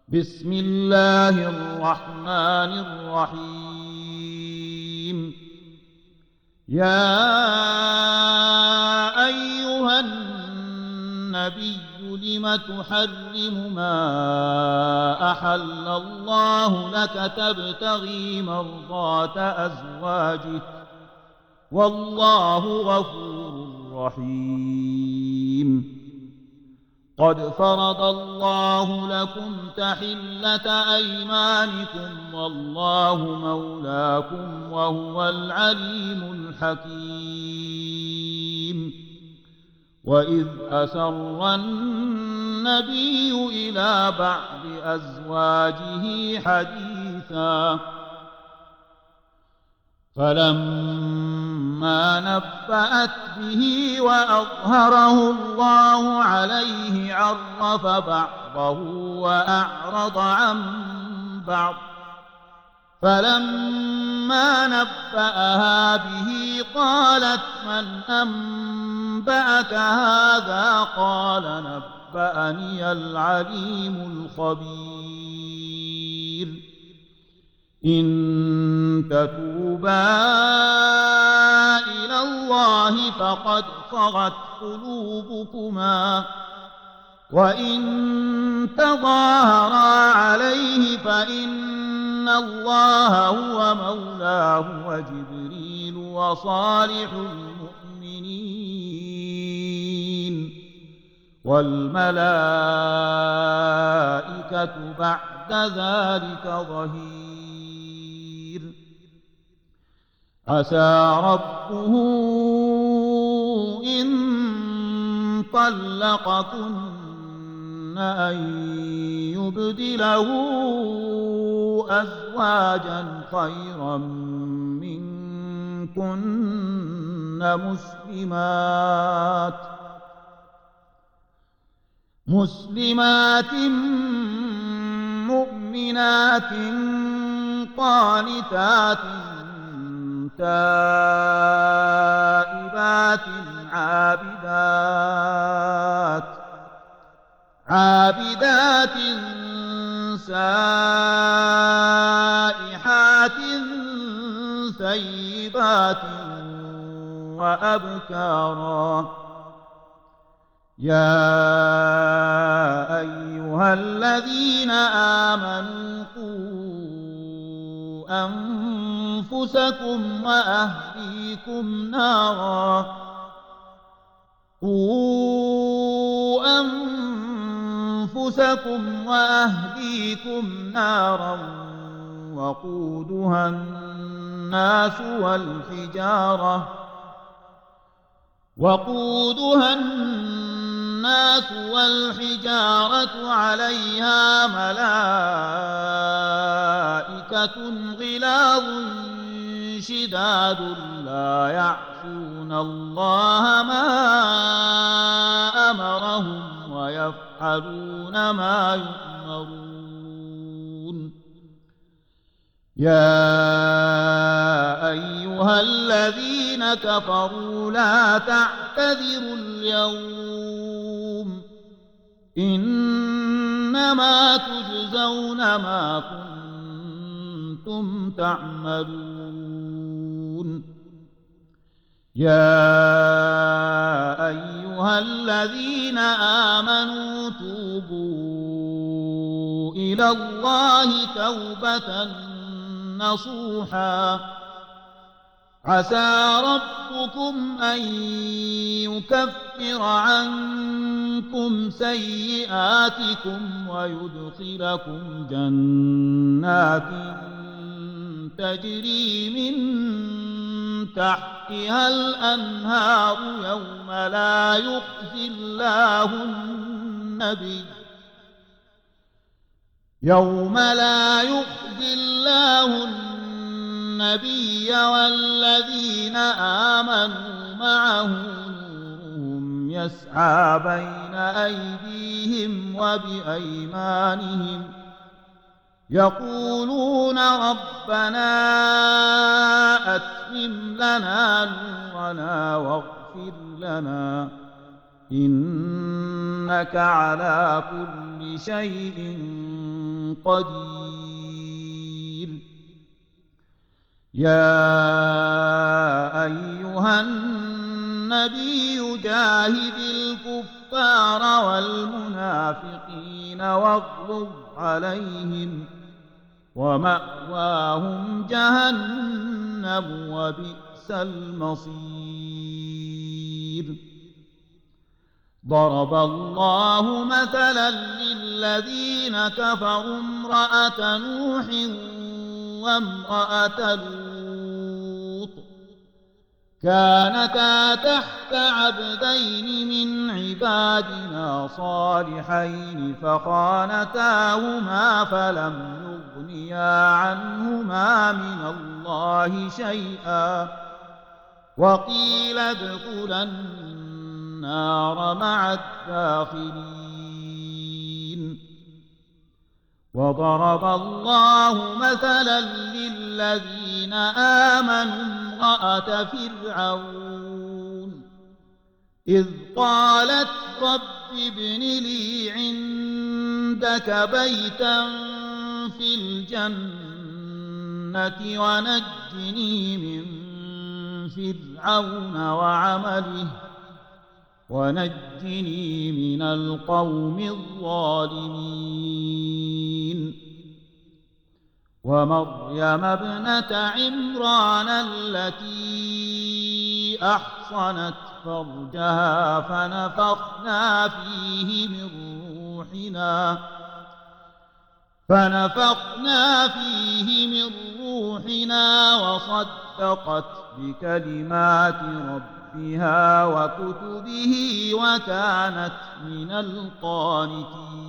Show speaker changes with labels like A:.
A: بسم الله الرحمن الرحيم. يا أيها النبي لم تحرم ما أحل الله لك تبتغي مرضات أزواجه والله غفور رحيم. قد فرض الله لكم تحلة أيمانكم والله مولاكم وهو العليم الحكيم. وإذ أسر النبي إلى بعض أزواجه حديثا فلما نبأت به وأظهره الله عليه عرف بعضه وأعرض عن بعض فلما نبأها به قالت من أنبأك هذا قال نبأني العليم الخبير. إن تتوبا إلى الله فقد صغت قلوبكما وإن تظاهرا عليه فإن الله هو مولاه وجبريل وصالح المؤمنين والملائكة بعد ذلك ظهير. عسى ربه إن طلقكن أن يبدله أزواجا خيرا منكن مسلمات مؤمنات قانتات تائبات عابدات سائحات ثيبات وأبكارا. يا أيها الذين آمنوا قوا أنفسكم وأهليكم نارا وقودها الناس والحجارة عليها ملائكة غلاظ شداد لا يعصون الله ما أمرهم ويفعلون ما يؤمرون. يا أيها الذين كفروا لا تعتذروا اليوم إنما تجزون ما كنتم تعملون. يا أيها الذين آمنوا توبوا إلى الله توبة نصوحا عسى ربكم أن يكفر عنكم سيئاتكم ويدخلكم جنات تجري من تحتها الأنهار يوم لا يخزي الله النبي والذين آمنوا معه نورهم يسعى بين أيديهم وبأيمانهم يقولون ربنا أتمم لنا نورنا واغفر لنا إنك على كل شيء قدير. يا أيها النبي جاهد الكفار والمنافقين واغلظ عليهم ومأواهم جهنم وبئس المصير. ضرب الله مثلا للذين كفروا امرأة نوح وامرأة لوط كانتا تحت عبدين من عبادنا صالحين فخانتاهما فلم يغنيا عنهما من الله شيئا وقيل ادخلا النار مع الداخلين. وضرب الله مثلا للذين آمنوا امرأة فرعون إذ قالت رب ابن لي عندك بيتا في الجنة ونجني من فرعون وعمله ونجني من القوم الظالمين. ومريم ابنة عمران التي أحصنت فرجها فنفخنا فيه من روحنا وصدقت بكلمات ربها وكتبه وكانت من القانتين.